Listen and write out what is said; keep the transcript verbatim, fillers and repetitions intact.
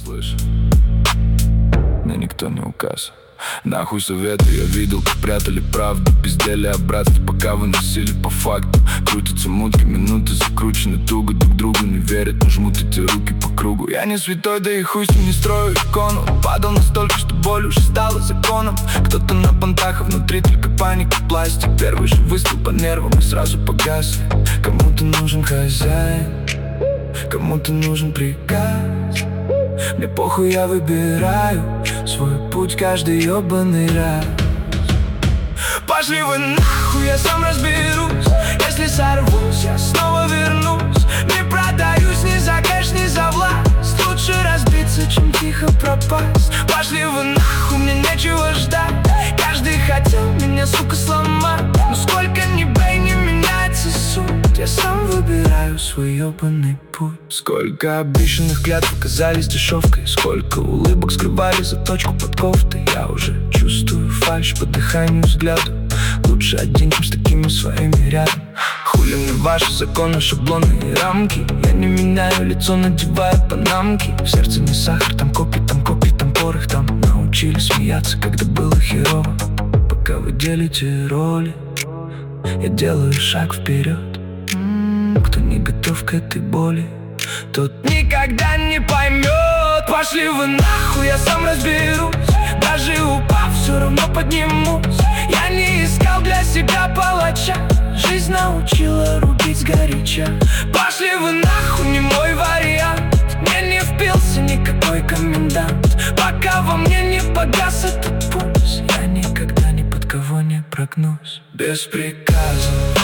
Слышь, мне никто не указ. Нахуй советы, я видел, как прятали правду. Пиздели о братстве, пока выносили по факту. Крутятся мутки, минуты закручены туго. Друг другу не верят, но жмут эти руки по кругу. Я не святой, да и хуй с ним не строю икону. Падал настолько, что боль уже стала законом. Кто-то на понтах, а внутри только паника, пластик. Первый же выстрел по нервам и сразу погасли. Кому-то нужен хозяин, кому-то нужен приказ. Мне похуй, я выбираю свой путь каждый ёбаный раз. Пошли вы нахуй, я сам разберусь. Если сорвусь, я снова вернусь. Не продаюсь ни за кэш, ни за власть. Лучше разбиться, чем тихо пропасть. Пошли вы нахуй, мне нечего ждать. Каждый хотел меня, сука, сломать. Но сколько ни бей, не меняется суть. Я сам выбираю свой ёбаный путь. Сколько обещанных клятв оказались дешевкой. Сколько улыбок скрывали за точку под кофтой. Я уже чувствую фальшь по дыханию, взгляду. Лучше один, чем с такими своими рядом. Хули мне ваши законы, шаблоны и рамки. Я не меняю лицо, надевая панамки. В сердце не сахар, там копи, там копи, там порох. Там научили смеяться, когда было херово. Пока вы делите роли, я делаю шаг вперед. Кто не готов к этой боли, тот никогда не поймет. Пошли вы нахуй, я сам разберусь. Даже упав, все равно поднимусь. Я не искал для себя палача. Жизнь научила рубить сгоряча. Пошли вы нахуй, не мой вариант. Мне не впился никакой комендант. Пока во мне не погас этот пульс, я никогда ни под кого не прогнусь. Без приказа